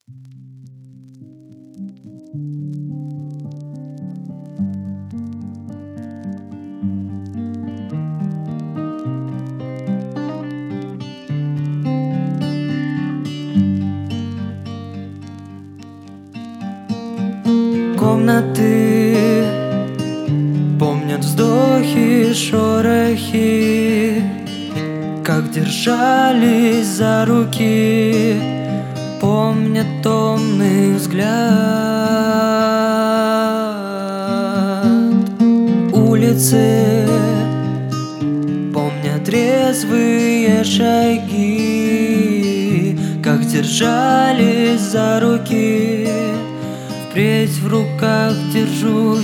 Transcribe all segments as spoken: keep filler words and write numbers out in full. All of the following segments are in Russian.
Комнаты помнят вздохи, шорохи, как держались за руки, помнят томный взгляд. Улицы помнят резвые шаги, как держались за руки. Впредь в руках держу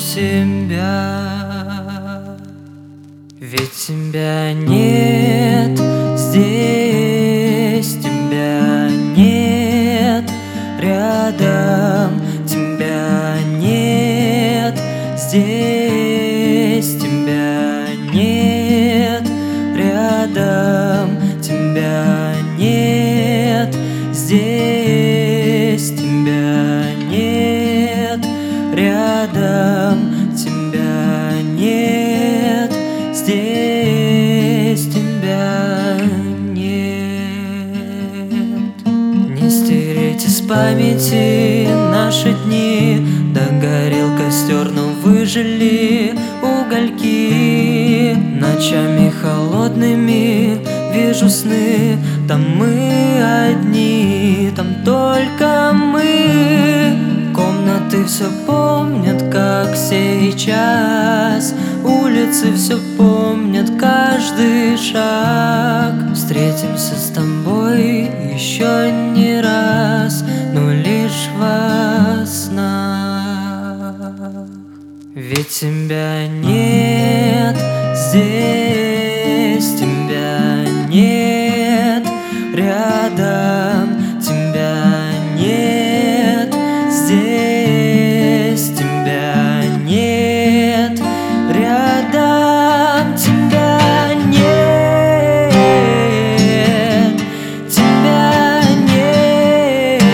себя, ведь тебя нет здесь, тебя нет рядом, тебя нет здесь, тебя нет рядом, тебя нет здесь, тебя нет рядом, тебя нет здесь, тебя нет. Не стереть из памяти наши дни, догорел костер, но выжили угольки. Ночами холодными вижу сны, там мы одни, там только мы. Комнаты все помнят, как сейчас, улицы все помнят, каждый шаг. Встретимся с тобой еще не раз, но лишь во снах. Ведь тебя нет здесь, тебя нет